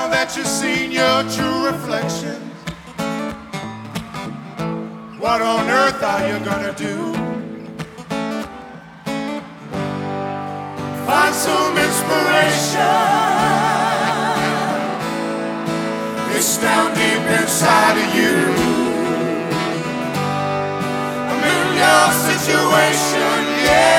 Now that you've seen your true reflection, what on earth are you gonna do? Find some inspiration. It's down deep inside of you. I'm in your situation, yeah.